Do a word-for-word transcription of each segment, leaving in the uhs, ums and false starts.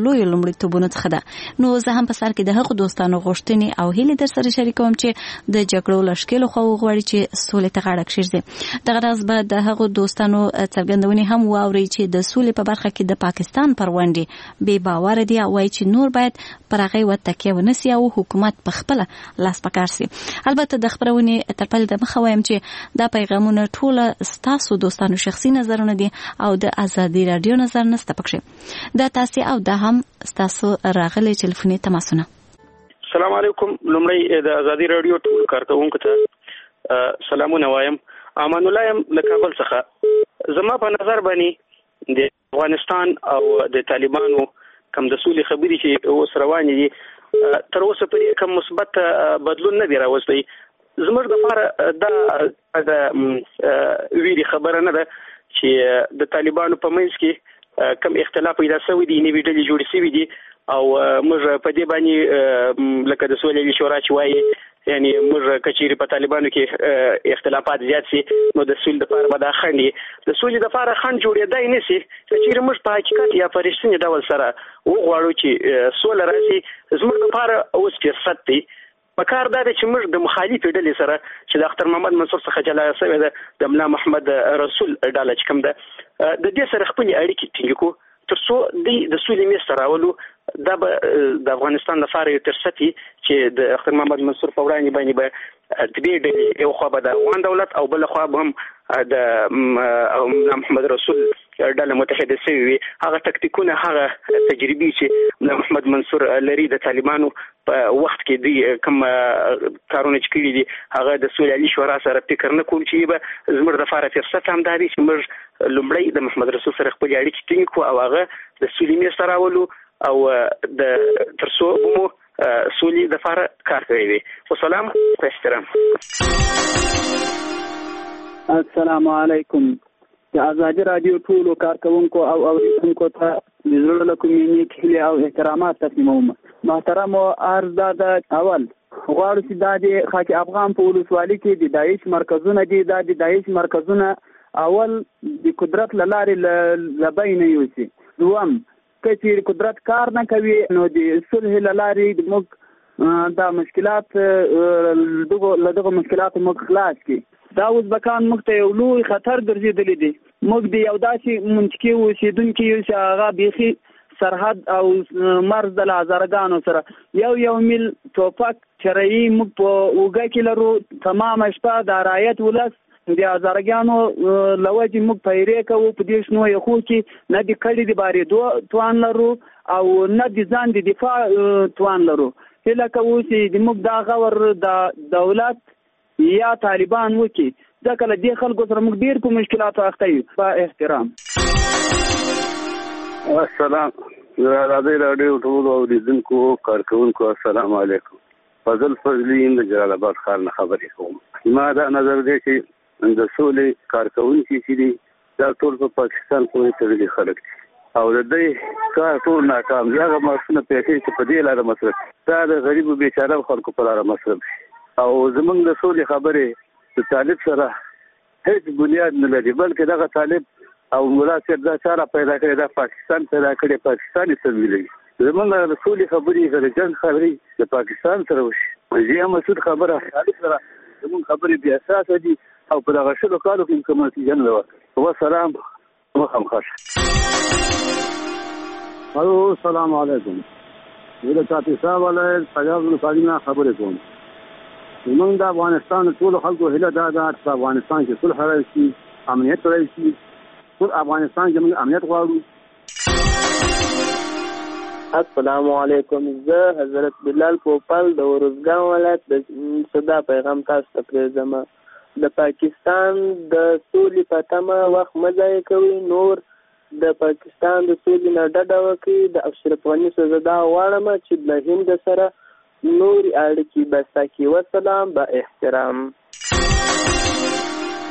لوی لومړیتوبونو څخه ده. نو زه هم په سر کې د هغو دوستانو غوښتنې او هیلې در سره شریکوم چې د جګړو له ښکېلو خوا وغواړي چې سولې ته غاړه کښېږدي. دغه راز به د هغو دوستانو څرګندونې هم واورئ چې د سولې په برخه کې د پاکستان پر ونډې بې باوره دي او وایي چې نور باید پر هغې وتکیه ونه سي او حکومت په خپله لاس په کار سي. البته د خپرونې تر پیل دمخه وایم چې دا پیغامونه ټوله ستاسو دوستانو شخصي نظرونه دي او د ازادي راډیو نظر نشته پکښې. دا تاسې او دا هم ستاسو راغلي ټلیفوني تماسونه. السلام علیکم. لومړی د ازادي راډیو ټول کارکوونکو ته سلامونه وایم. امان الله یم له کابل څخه. زما په نظر باندې د افغانستان او د طالبانو کوم د سولې خبرې چې اوس روانې دي تر اوسه پورې کوم مثبت بدلون نه دی راوستی. زموږ دپاره دا د ویرې خبره نه ده چې د طالبانو په منځ کې کوم اختلاف پیدا شوی دی، نوې ډلې جوړې شوي دي او موږ په دې باندې لکه د سولې شورا چې وایي یعنی موږ کچېرې په طالبانو کې اختلافات زیات سي نو د سولې دپاره به دا خنډ وي. د سولې دپاره خنډ جوړېدای نه سي کچېرې موږ په حقیقت یا په رښتیني ډول سره وغواړو چې سوله راشي. زموږ دپاره اوس فرصت دی. پکار دا دی چې موږ د مخالفې ډلې سره چې د اختر محمد منصور څخه جلا شوې ده د ملا محمد رسول ډله چې کوم ده د دې سره خپلې اړیکې ټینګې کړو تر څو دوی د سولې میز ته راولو. دا به د افغانستان لپاره یو فرصت وي چې د اختر محمد منصور په وړاندې باندې به دوې ډلې، یو خوا به د افغان دولت او بله خوا به هم د ملا محمد رسول ډله متحده شوې وي. هغه تکتیکونه، هغه تجربې چې ملا محمد منصور لري د طالبانو په وخت کې دوی کوم کارونه چې کړي دي هغه د سولې علي شورا سره فکر نه کوم چې به زموږ دپاره فرصت همدا دی چې موږ لومړی د محمد رسول سره خپلې اړیکې ټینګې کړو او هغه د سولې میز ته راولو او د تر څو مو سولې دپاره کار کوي وي. وسلام په احترام. السلام علیکم. د ازادي راډیو ټولو کارکوونکو او اوریدونکو ته د زړه له کومې نیک هیلې او احترامات تقدیموم. محترمو عرض دا د اول غواړو چې دا د خاک افغان په ولسوالۍ کې د داعش مرکزونه دي. دا د داعش مرکزونه اول د قدرت له لارې له بینه یوسي. دوم که چې قدرت کار نه کوي نو د صلح له لارې موږ دا مشکلات له دغه مشکلاتو موږ خلاص کړي. دا ازبکان موږ ته یو لوی خطر ګرځېدلی دی. موږ د یو داسې منطقې اوسېدونکي یو چې هغه بیخي سرحد او مرز د هزارګانو سره یو یو میل ټوپک چرایي موږ په اوږه کې لرو. تمامه شپه د رعیت ولس د هزارګانو له وجې موږ پیرې کوو په دې شنو یخو کې نه د کډې د بارېدو توان لرو او نه د ځان د دفاع توان لرو. هیله کوو چې موږ دا غور د دولت یا طالبان وکړي ځکه له دې خلکو سره موږ ډېر په مشکلاتو اخته یو. په احترام. السلام. ازادي راډیو ټولو اوریدونکو کارکوونکو السلام علیکم. فضل فضلي د جلال آباد ښار نه خبرې کوم. ما دا نظر دی چې د سولې کارکوونکي چې دي دا ټول په پاکستان پورې تړلي خلک دي او د دوی کار ټول ناکام دي. هغه معاشونه پیسې چې په دې لاره مصرف دا د غریبو بیچاره خلکو په لاره مصرف شي او زمونږ د سولې خبرې د طالب سره هیڅ بنیاد نه لري بلکې دغه طالب او ملا صاحب دا چاره پیدا کړې دا پاکستان پیدا کړې پاکستان یې تمویلوي. زمونږ د سولې خبرې د جنګ خبرې د پاکستان سره وشي. ضیا مسعود خبره طالب سره زمونږ خبرې بې اساسه دي او په دغه شلو کالو کې کوم نتیجه نه ورکړي. وسلام. مخم خوش. الو السلام علیکم. زه د کاپیسا ولایت پنجاب ولسوالۍ نه خبرې کوم. زموږ د افغانستان ټولو خلکو هیله دا ده چې په افغانستان کې صلح راشي، امنیت راشي. ټول افغانستان کې موږ امنیت غواړو. السلام علیکم. زه حضرت بلال پوپل د ورزګان ولایت د صدا پیغام تاسو ته پرېږدم. د پاکستان د سولې په تمه وخت مه ضایع کوئ. نور د پاکستان د سولې نه ډډه وکړئ. د اشرف غني څخه زه دا غواړم چې د هند سره نورې اړیکې بسته کړي. وسلام. با احترام.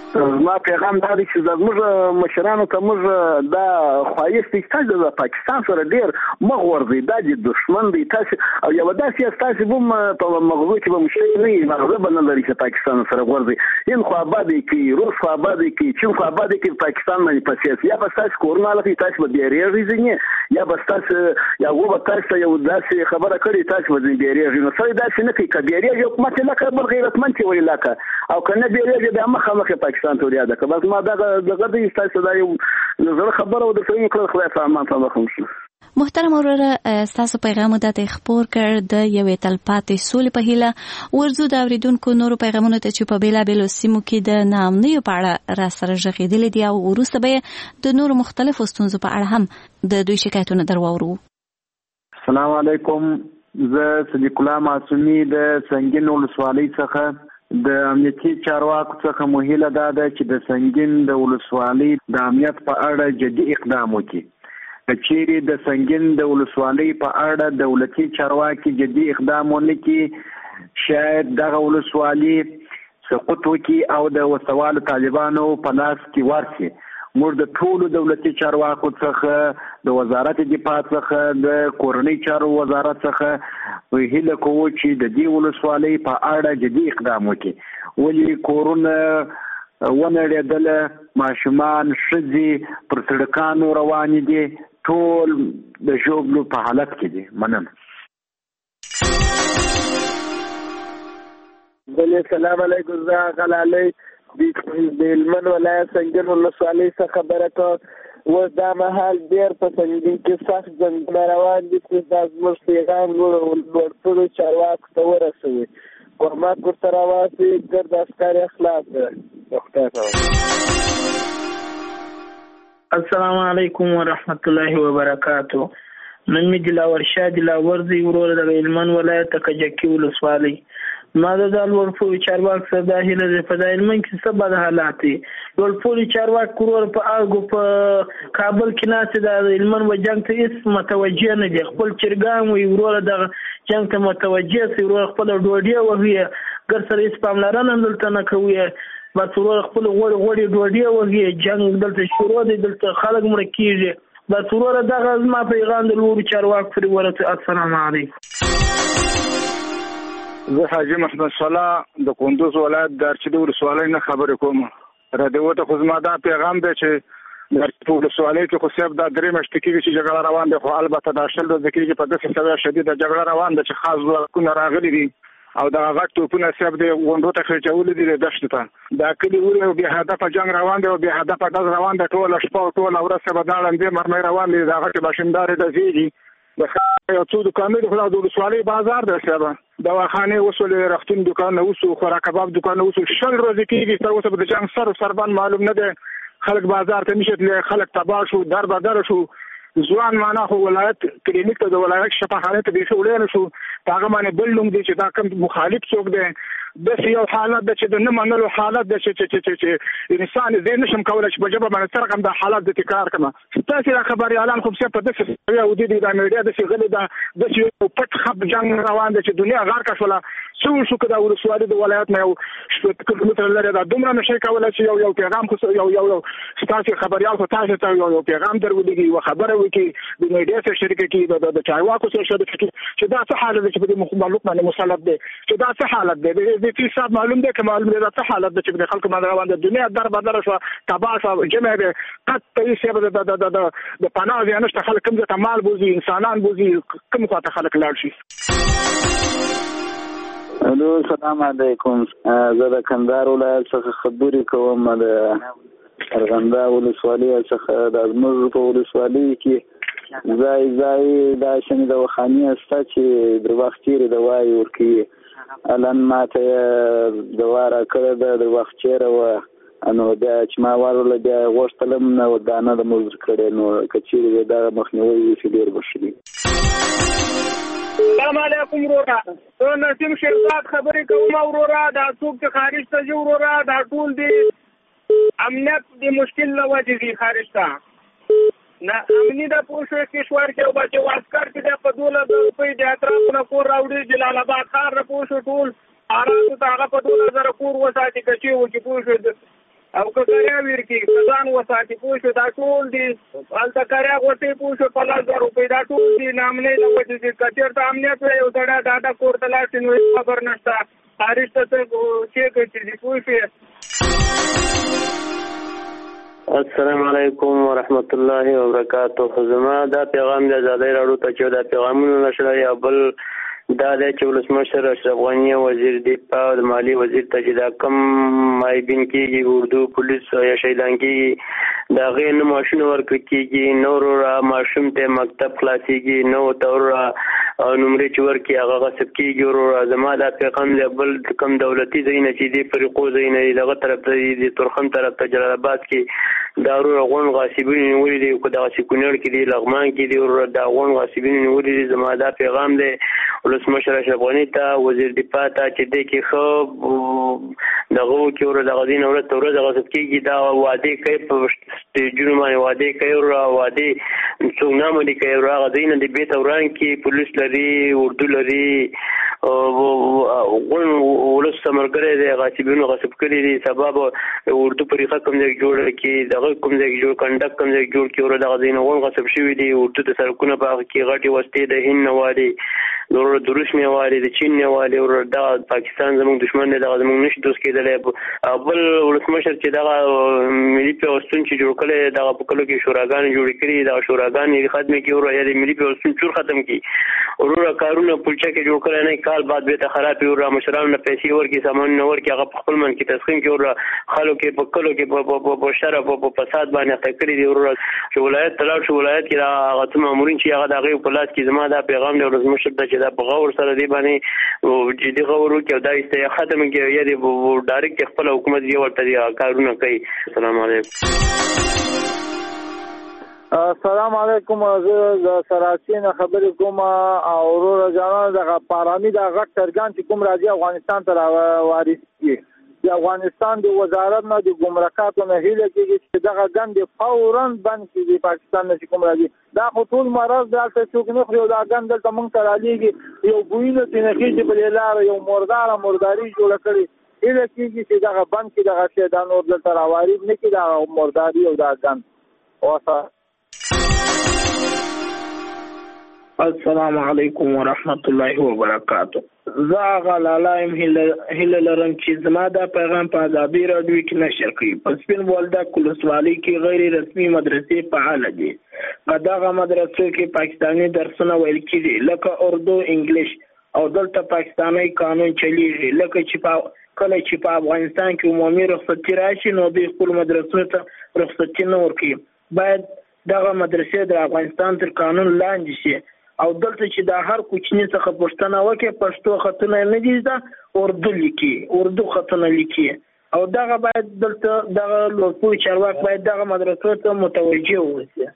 ما پیغام دا دی چې زموږ مشرانو ته موږ دا خواهش دی چې د پاکستان سره ډېر مخ ورځي، دا د دشمن دی تاسو او یو داسې یاست تاسو هم په مغزو کې به مشکل نه وي، مغزه به نه لري چې پاکستان سره ورځي. هند خو ابادي کوي، روس خو ابادي کوي، چین خو ابادي کوي، پاکستان باندې په سیاسي یا به ستاسو کورونه لکه تاسو به بیریږي ځینې یا به ستاسو یا هغوی به تاسو ته یو داسې خبره کړې تاسو به ځینې بیریږي. نو سړی داسې نه کوي، که بیریږي حکومت یې لکه بل غیرتمند چې وایي لکه او که نه بیریږي بیا مخامخ پاکستان ته وریاده که بس ما دغه دغه دی ستاسو دا یو زړه خبره او درته ویم کړل. خدای په امان ته بخښم شي. محترم وروره ستاسو پیغام د خپور کړ د یوې تلپاتې سولې په هیله ورزو د اوریدونکو نورو پیغامونو ته چې په بیلابیلو سیمو کې د ناامنیو په اړه را سره غږېدلي دي او وروسته به د نورو مختلفو ستونزو په اړه هم د دوی شکایتونه در واورو. السلام علیکم، زه صدیق الله معصومي د سنگین ولسوالۍ څخه د امنیتي چارواکو څخه مهیله دا ده چې د سنگین د ولسوالۍ د امنیت په اړه جدي اقدام وکړي. که چیرې د سنگین د ولسوالۍ په اړه دولتي چارواکي جدي اقدام ونه کړي، شاید دغه ولسوالۍ سقوط وکړي او د وسوالو طالبانو په لاس کې ورشي. موږ د ټولو دولتي چارواکو څخه د وزارت دفاع څخه د کورنۍ چارو وزارت څخه هیله کوو چې د دې ولسوالۍ په اړه جدي اقدام وکړي. ولې کورونه ونړېدله، ماشومان ښځې پر سړکانو روانې دي، ټول د ژوبلو په حالت کې دي. مننه. بلې سلام علیکم، زه غلالی د هلمند ولایت سنگین ولسوالۍ څخه خبره کوم. اوس دا مهال ډېر په سنګین کې سخت جنګونه روان دي چې دا زموږ پیغام لوړپوړو چارواکو ته ورسوي. کومک ورته راواسي، ګرد عسکر یې خلاص کړي. السلام علیکم ورحمت الله وبرکاتو. نن مې دلاور شاه دلاور دی ورور د هلمند ولایت کجکي ولسوالۍ. ما د لوړپوړو چارواک سره دا هیله ده په دا هلمند کې څه بد حالات دي. لوړپوړو چارواک ورور په اګو په کابل کې ناست د هلمند و جنګ ته هېڅ متوجه نه دي. خپل چرګان وي ورور دغه جنګ ته متوجه سي، ورور خپل ډوډۍ وهي، ګر سره هېڅ پاملرنه دلته نه کوي. بس ورور خپل غوړې غوړې ډوډۍ وهي، جنګ دلته شروع دی، دلته خلک مړه کېږي. بس ورور دغه زما پیغام د لوړو چارواکو پرې ورته. السلام علیکم. زه حاجي محمد صلاح د کندوز ولایت د ارچدو ولسوالۍ نه خبرې کوم. راډیو ته خو زما دا پیغام دی چې د ارچدو ولسوالۍ کې خو صاحب دا درې میاشتې کېږي چې جګړه روان دی، خو البته دا شل ورځې کېږي په داسې سویه شدیده جګړه روان ده چې خاص ځواکونه راغلي دي او دغه غټ توپونه صاحب دی غونډو ته خېچولي دي د دښتو ته. دا کلي ولې او بې هدفه جنګ روان دی او بې هدفه ډز روان دی. ټوله شپه او ټوله ورځ صاحب دا ړندې مرمۍ روان دي، دا غټې باشندارې ډزېږي. د یو څو دوکانونه دي، خو د ولسوالۍ بازار دی صاحب، دواخانې وسولې، رختون دوکانونه وسو، خوراک کباب دوکانونه وسو. شل ورځې کېږي تر اوسه به د جنګ سر سربان معلوم نه دی. خلک بازار ته نشي تللی، خلک تباه شو، در بدر شو. ځوان معنا خو ولایت کلینیک ته د ولایت شفاخانې ته بیخي وړی نه شو. په هغه باندې بل نوم دی چې دا کوم مخالف څوک دی. داسې یو حالت ده چې د نه منلو حالت ده چې انسان زه نشم کولی چې په ژبه باندې څرنګه هم دا حالت د تکرار کړم. تاسې دا خبریالان خو په داسې سویه ودې دي، دا میډیا داسې غلې ده، داسې یو پټ خپ جنګ روان دی چې دنیا غرقه شوله. څه وشو که دا ولسوالي د ولایت نه یو شپېته کیلومتره لرې ده، دومره نشئ کولی چې یو یو پیغام خو یو یو یو ستاسې خبریال خو تاسې ته یو یو پیغام در ولېږي، یوه خبره وکړي، د میډیا سره شریکه کړي، د چارواکو سره شریکه کړي چې دا څه حالت دی چې په دې مخلوق باندې مسلط دی، چې دا څه حالت دی. د دې حساب معلوم دی که معلوم دی دا څه حالت دی چې د خلکو باندې روان دی. دنیا در بدره شوه، تباه شوه، جمع دی، قط هېڅ د پناه ځای نشته. خلک کوم ځای ته مال بوځي، انسانان بوځي، کوم خوا ته خلک لاړ شي. الو سلام علیکم، زه د کندهار ولایت څخه خبرې کوم. د ارغنداب ولسوالۍ څخه د زموږ په ولسوالۍ کې ځای ځای دا شنې دواخانې شته چې در وخت تېرې دوایې ورکوي. الان ماته یې دوا راکړې ده، در وخت چېرې وه، نو بیا چې ما واورله بیا یې غوښتلم نه دا نه ده مزر کړې. نو که چېرې بیا دغه مخنیوی وشي ډېر به ښه وي. السلام علیکم وروره، زه نسیم شیرزاد خبرې کوم. وروره دا څوک چې خارج ته ځي وروره دا ټول دي امنیت د مشکل له وجې ځي خارج ته. نه امني د پوه شوې کشور کې او بچو عسکر چې دی په دولس زره روپۍ د اطرافو نه کور راوړي، جلال آباد ښار نه پوه شو ټول ارادو ته هغه په دولس زره کور وساتي که چې وکړي پوه شو. او که کریا ویر کې ځان وساتي پوه شو دا ټول دي هلته کریا غوټې پوه شو په لس زره روپۍ دا ټول دي نامنې له وجې چې که چېرته امنیت وی یو سړی ډاډه کور ته لاړ شي نو هېڅ خبر نشته خارج ته څه چیک چې دي پوه شوې. السلام علیکم ورحمت الله وبرکاته. زما دا پیغام د ازادۍ راډیو ته چې دا پیغامونه نشره یا بل دا د چې ولسمشر اشرف غنی وزیر دفاع او مالی وزیر ته چې دا کم مایبین کېږي اردو پولیس یا شهیدان کېږي دا غیر نه ماشین ورکړل کېږي نور را ماشوم ته مکتب خلاصيږي نو تور نمرې چې ورکړي هغه غصب کېږي ورو زما دا پیغام دی بل کم دولتي ځایونه چې دي فرقو ځایونه دغه طرف ته دي تورخم طرف ته جلال آباد کې دارو غون غاصبین نیولې دي کو دغه سکونر کې دي لغمان کې دي ور دا غون غاصبین نیولې دي زما دا پیغام دی ولسمشر اشرف غنی ته وزیر دفاع ته چې د کې خو دغه کې ور دغه دین اور ته ورځ غصب کېږي دا وعده کوي په سټیجونو باندې وعده کوي او وعده څنګه ملي کوي راغ دین د بیت اوران کې پولیس لري اردو لري غون ولس سمرګره دي غاصبینو غصب کړي دي سبب اردو طریقه کوم ځای جوړ کې دغه کوم ځای جوړ کنډک کوم ځای جوړ کې ور دغه دین غون غصب شوی دي اردو د سرکونه په کې غټي وسته د هند نوالي نور دروش نیوالي د چین نیوالي ور د پاکستان زموږ دشمن دی دغه زموږ نشي دوست کېدل بل ولسمشر چې دغه ملي پیوستون چې جوړ کړي دغه په کلو کې شوراګان جوړ کړي دا شوراګان یې خدمت کې ور یا د ملي پیوستون چور ختم کړي ورور کارونه پلچا کې جوړ کړي نه کال بعد به ته خراب ور مشرانو نه پیسې ورکي سامان نه ورکي هغه خپل من کې تسخين کې ور خلکو کې په کلو کې په شرف او په فساد باندې تکړه دي ور ولایت تلل شو ولایت کې هغه ته مامورین چې هغه دغه په لاس کې زما دا پیغام دی ولسمشر ته چې دا په غور سره دی باندې جدي غور وکړي دا است ختم کې یا دی ډایرکټ خپل حکومت دی ورته کارونه کوي. السلام علیکم. السلام علیکم. زه سراسین خبرې کوم او ورور جانان دغه پارامي د غټ ترګان چې کوم راځي افغانستان ته وارث کی د افغانستان د وزارت نه د ګمرکاتو نه هیله کېږي چې دغه ګند فوراً بند کړي پاکستان نه کوم راځي دا خو ټول مرض دلته څوک نه خوري دا ګند دلته مونږ ته رالیږي یو بوینه چې نه کېږي په لاره یو مردار مرداري جوړ کړي هیله کېږي چې دغه بند کې دغه شی دا نور دلته راواري نه کړي دا مرداري او دا ګند اوسه. السلام علیکم ورحمت الله وبرکاته. زه غلالایم هله لرم چې زما دا پیغام په ازادي راډیو کې نشر کړي. په سپین بولدک ولسوالۍ کې غیر رسمي مدرسې فعال دي. په دغه مدرسو کې پاکستاني درسونه ویل کېږي لکه اردو انګلیش او دلته پاکستاني قانون چلیږي لکه چې په کله چې په افغانستان کې عمومي رخصتي راشي نو د خپل مدرسو ته رخصتي نه ورکړي. باید دغه مدرسې د افغانستان تر قانون لاندې شي او دلته چې د هر کوچني څخه پښتنه وکړي پښتو خطونه نه دي دا اردو لیکي اردو خطونه لیکي او دغه باید دلته دغه لوپوي چارواک باید دغه مدرسو ته متوجه وي.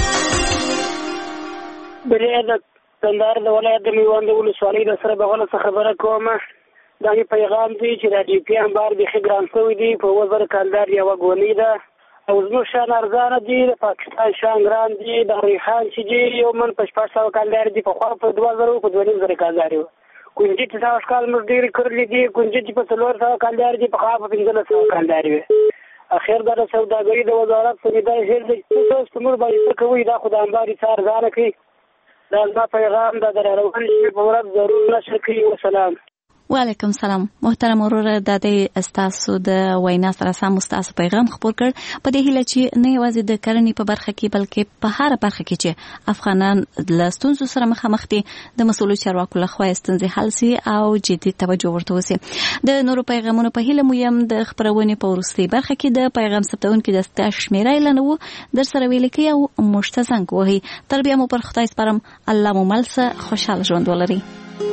بریاد کندهار د ولایت د میوند ولسوالۍ د سره بغل څخه خبره کوم. دا پیغام دی چې د ډي پی ام بار د خګران شوی دی په وزر کندهار یو غونی ده او زموږ شان ارزانه دي د پاکستان شان ګران دي د ریحان چې دي یو من په شپږ سوه کال دي په خوا په دوه زره په دوه نیم زره کال دي کونجي چې تاسو کال موږ ډیر کړل دي کونجي چې په څلور سوه کال دي په خوا په پنځه سوه کال دي اخر دا سوداګري د وزارت په ندای هر د تاسو موږ باندې کوي دا خدای انباري څار ځانه کوي دا دا پیغام د دروغ شي په ورځ ضرور نشر کوي. والسلام. وعلیکم سلام. محترم ورور د دې استاسو د وینا سره سم استاسو پیغام خبر کړ په دې هیله چې نه یوازې د کرنې په برخه کې بلکې په هر برخه کې چې افغانان له ستونزو سره مخامخ دي د مسؤلو چارواکو لخوا ستونزې حل سي او جدي توجه ورته وسي. د نورو پیغامونو په هیله مو يم د خبرونې په وروستي برخه کې د پیغام ثبتونکو د ستا شمیره اعلان وو در سره ویل کې او مشتزنګ وهي تر بیا مو پر خدای سپارم. الله مو ملسه خوشاله ژوند ولري.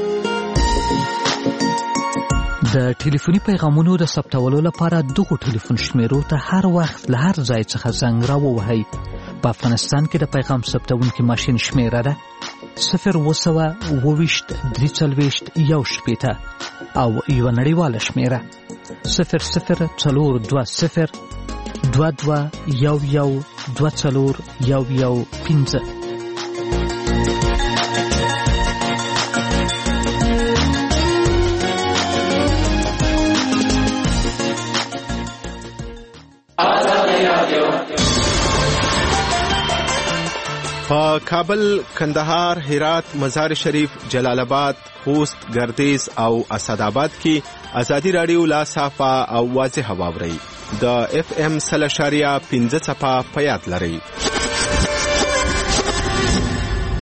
د ټلیفوني پیغامونو د ثبتولو لپاره دغه ټلیفون شمیرو ته هر وخت له هر ځای څخه زنګ راووهئ. په افغانستان کې د پیغام ثبتونکي ماشین شمیره ده صفر اوه سوه اوه ویشت درې څلوېښت یو شپېته او یوه نړیواله شمیره صفر صفر څلور دوه صفر دوه دوه یو یو دوه څلور یو یو پنځه. په کابل، کندهار، هرات، مزار شریف، جلال آباد، خوست، ګردیز او اسداباد کې ازادي رادیو لا صافه او واضح واوري. د اف ام سل اشاریه پنځه صفه په یاد لرئ.